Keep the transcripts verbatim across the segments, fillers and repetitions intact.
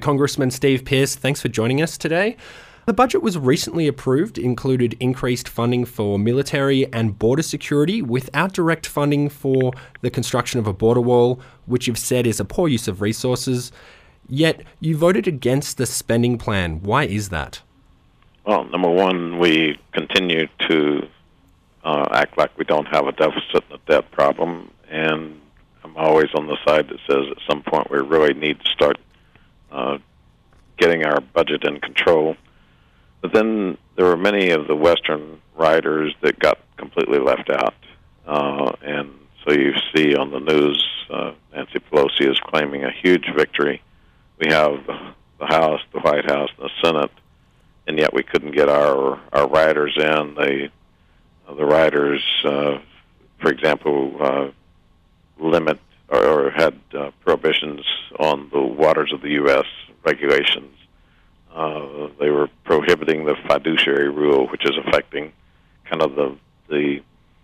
Congressman Steve Pearce, thanks for joining us today. The budget was recently approved, included increased funding for military and border security without direct funding for the construction of a border wall, which you've said is a poor use of resources. Yet you voted against the spending plan. Why is that? Well, number one, we continue to uh, act like we don't have a deficit and a debt problem, and I'm always on the side that says at some point we really need to start uh, getting our budget in control. But then there were many of the Western riders that got completely left out. Uh, and so you see on the news, uh, Nancy Pelosi is claiming a huge victory. We have the House, the White House, and the Senate, and yet we couldn't get our, our riders in. They, uh, the riders, uh, for example, uh, limit or, or had uh, prohibitions on the waters of the U S regulations. Uh, they were prohibiting the fiduciary rule, which is affecting kind of the the,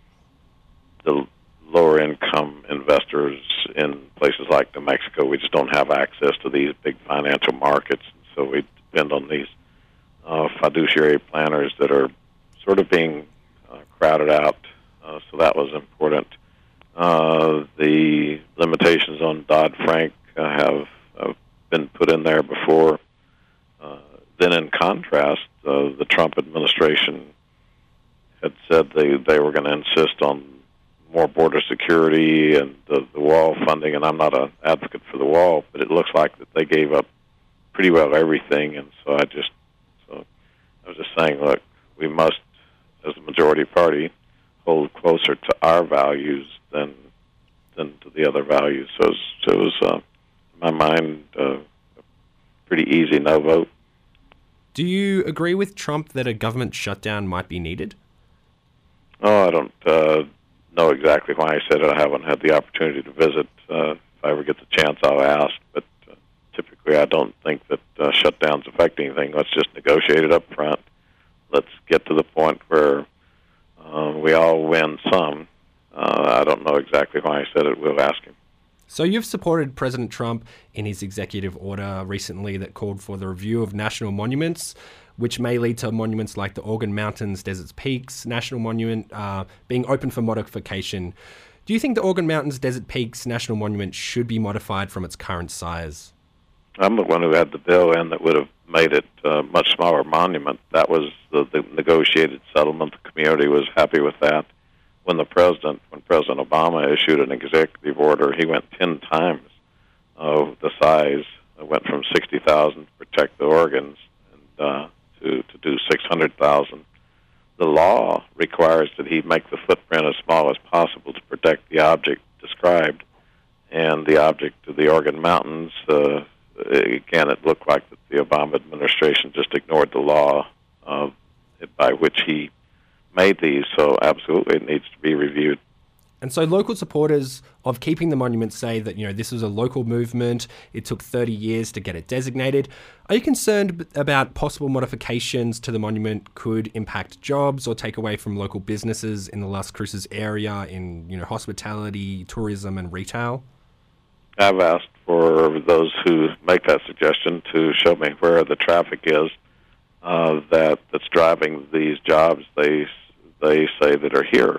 the lower income investors in places like New Mexico. We just don't have access to these big financial markets, so we depend on these uh, fiduciary planners that are sort of being uh, crowded out. Uh, so that was important. Uh, the limitations on Dodd-Frank uh, have uh, been put in there before. Uh, then in contrast, uh, the Trump administration had said they, they were going to insist on more border security and the, the wall funding, and I'm not an advocate for the wall, but it looks like that they gave up pretty well everything, and so I just, so I was just saying, look, we must, as a majority party, hold closer to our values than than to the other values. So it was, so it was uh, in my mind, uh, pretty easy no vote. Do you agree with Trump that a government shutdown might be needed? Oh, I don't uh, know exactly why I said it. I haven't had the opportunity to visit. Uh, if I ever get the chance, I'll ask. But uh, typically, I don't think that uh, shutdowns affect anything. Let's just negotiate it up front. Let's get to the point where uh, we all win some. Uh, I don't know exactly why I said it. We'll ask him. So you've supported President Trump in his executive order recently that called for the review of national monuments, which may lead to monuments like the Organ Mountains, Desert Peaks National Monument uh, being open for modification. Do you think the Organ Mountains, Desert Peaks National Monument should be modified from its current size? I'm the one who had the bill in that would have made it a much smaller monument. That was the, the negotiated settlement. The community was happy with that. When the president, when President Obama issued an executive order, he went ten times uh, the size. It went from sixty thousand to protect the organs and uh, to to do six hundred thousand. The law requires that he make the footprint as small as possible to protect the object described, and the object of the Organ Mountains. Uh, again, it looked like that the Obama administration just ignored the law uh, by which he made these, so absolutely it needs to be reviewed. And so local supporters of keeping the monument say that, you know, this was a local movement. It took thirty years to get it designated. Are you concerned about possible modifications to the monument could impact jobs or take away from local businesses in the Las Cruces area in, you know, hospitality, tourism, and retail? I've asked for those who make that suggestion to show me where the traffic is uh, that that's driving these jobs. They they say that are here.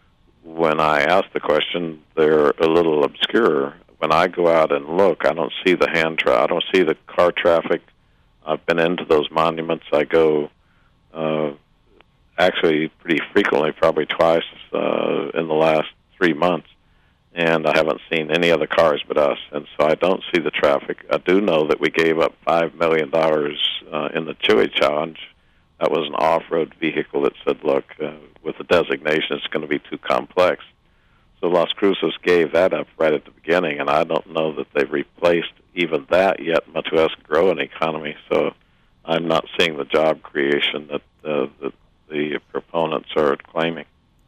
When I ask the question, they're a little obscure. When I go out and look, I don't see the hand tra- I don't see the car traffic. I've been into those monuments. I go uh, actually pretty frequently, probably twice uh, in the last three months, and I haven't seen any other cars but us. And so I don't see the traffic. I do know that we gave up five million dollars uh, in the Chili Challenge. That was an off-road vehicle that said, look, uh, with the designation, it's going to be too complex. So Las Cruces gave that up right at the beginning, and I don't know that they've replaced even that yet, much less grow an economy. So I'm not seeing the job creation that uh, the, the proponents are claiming.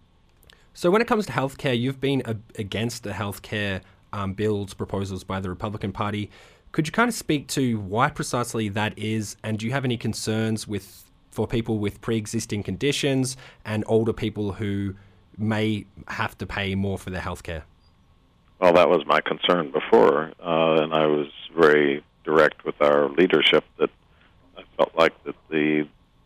So when it comes to healthcare, you've been a- against the healthcare um, bills proposals by the Republican Party. Could you kind of speak to why precisely that is, and do you have any concerns with for people with pre-existing conditions and older people who may have to pay more for their health care? Well, that was my concern before, uh, and I was very direct with our leadership that I felt like that the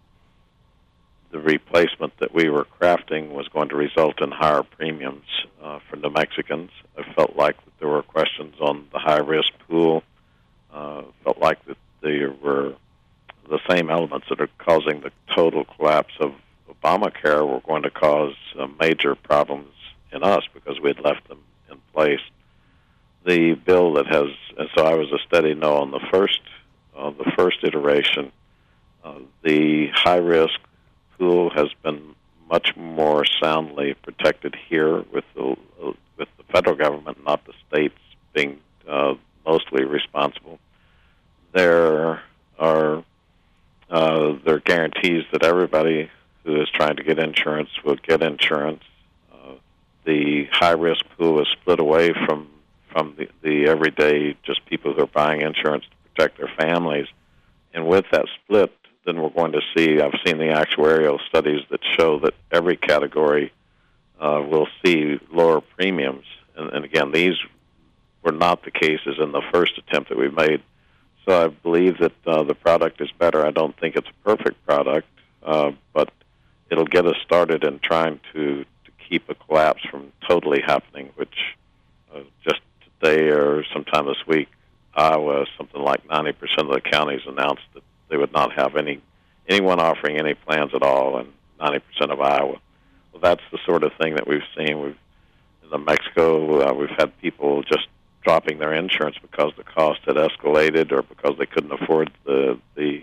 the replacement that we were crafting was going to result in higher premiums uh, for New Mexicans. I felt like that there were questions on the high-risk pool. Uh, felt like that there were the same elements that are causing the total collapse of Obamacare were going to cause uh, major problems in us because we had left them in place. The bill that has, and so I was a steady no on the first, uh, the first iteration. Uh, the high-risk pool has been much more soundly protected here with the uh, with the federal government, not the states being uh, mostly responsible. There are uh, there are guarantees that everybody who is trying to get insurance will get insurance. Uh, the high-risk pool is split away from from the, the everyday just people who are buying insurance to protect their families, and with that split, then we're going to see, I've seen the actuarial studies that show that every category uh, will see lower premiums. And, and again, these were not the cases in the first attempt that we made. So I believe that uh, the product is better. I don't think it's a perfect product, uh, but it'll get us started in trying to, to keep a collapse from totally happening, which uh, just today or sometime this week, Iowa, something like ninety percent of the counties announced that they would not have any anyone offering any plans at all in ninety percent of Iowa. Well, that's the sort of thing that we've seen. We've in New Mexico, uh, we've had people just dropping their insurance because the cost had escalated or because they couldn't afford the the,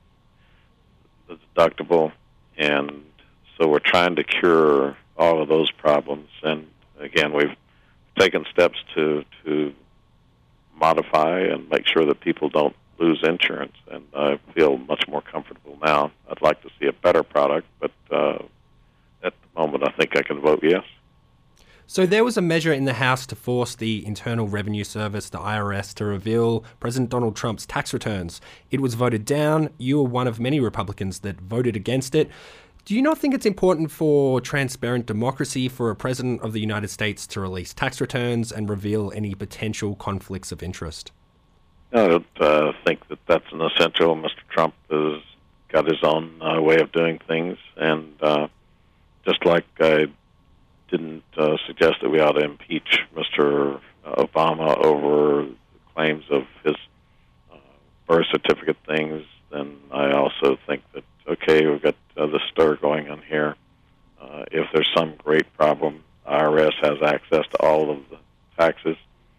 the deductible, and so we're trying to cure all of those problems. And again, we've taken steps to to modify and make sure that people don't lose insurance, and I feel much more comfortable now. I'd like to see a better product, but uh, at the moment I think I can vote yes. So there was a measure in the House to force the Internal Revenue Service, the I R S, to reveal President Donald Trump's tax returns. It was voted down. You were one of many Republicans that voted against it. Do you not think it's important for transparent democracy for a president of the United States to release tax returns and reveal any potential conflicts of interest? I don't uh, think that that's an essential. Mister Trump has got his own uh, way of doing things, and uh, just like I didn't uh, suggest that we ought to impeach Mister Obama over the claims of his uh, birth certificate things, then I also think that, okay, we've got uh, the stir going on here. Uh, if there's some great problem, I R S has access to all of the taxes.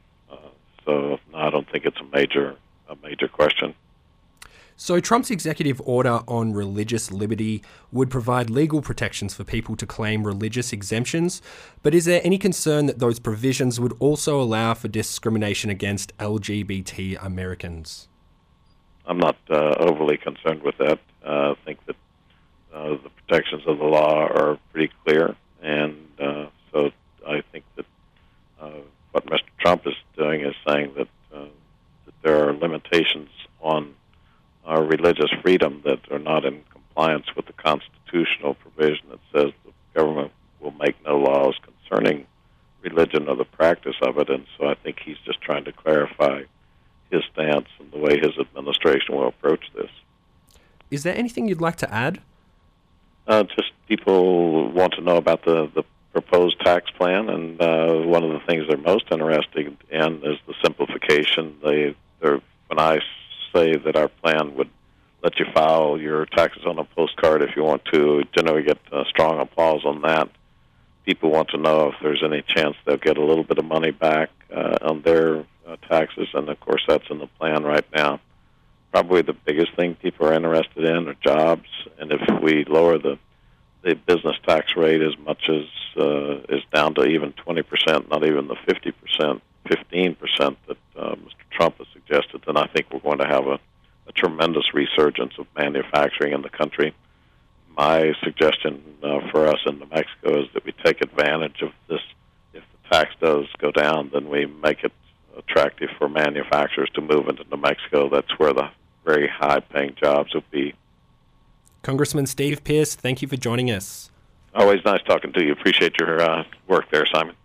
So no, I don't think it's a major a major question. So Trump's executive order on religious liberty would provide legal protections for people to claim religious exemptions, but is there any concern that those provisions would also allow for discrimination against L G B T Americans? I'm not uh, overly concerned with that. Uh, I think that uh, the protections of the law are pretty clear, and uh, so I think that uh, what Mister Trump is doing is saying that, uh, that there are limitations on our religious freedom that are not in compliance with the constitutional provision that says the government will make no laws concerning religion or the practice of it. And so I think he's just trying to clarify his stance and the way his administration will approach this. Is there anything you'd like to add? Uh, just people want to know about the, the proposed tax plan, and uh, one of the things they're most interested in is the simplification. They, they're, when I say that our plan would let you file your taxes on a postcard if you want to, generally get uh, strong applause on that. People want to know if there's any chance they'll get a little bit of money back uh, on their uh, taxes, and of course that's in the plan right now. Probably the biggest thing people are interested in are jobs, and if we lower the the business tax rate as much as uh, is down to even twenty percent, not even the fifty percent, fifteen percent that uh, Mister Trump has suggested, then I think we're going to have a, a tremendous resurgence of manufacturing in the country. My suggestion uh, for us in New Mexico is that we take advantage of this. If the tax does go down, then we make it attractive for manufacturers to move into New Mexico. That's where the very high-paying jobs will be. Congressman Steve Pearce, thank you for joining us. Always nice talking to you. Appreciate your uh, work there, Simon.